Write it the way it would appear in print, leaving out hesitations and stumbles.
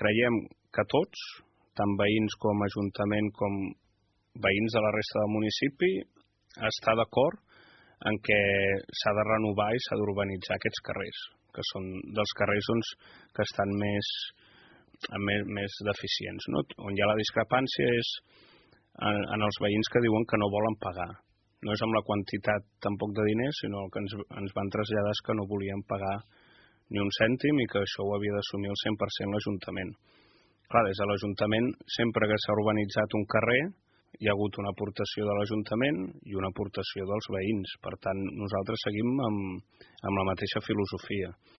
creiem que tots, tant veïns com ajuntament com veïns de la resta del municipi, està d'acord en què s'ha de renovar i s'ha d'urbanitzar aquests carrers, que són dels carrers que estan més deficients. No? On hi ha la discrepància és en els veïns que diuen que no volen pagar. No és amb la quantitat tampoc de diners, sinó el que ens van traslladar és que no volien pagar ni un cèntim i que això ho havia d'assumir al 100% l'Ajuntament. Clar, des de l'Ajuntament, sempre que s'ha urbanitzat un carrer, hi ha hagut una aportació de l'Ajuntament i una aportació dels veïns. Per tant, nosaltres seguim amb la mateixa filosofia.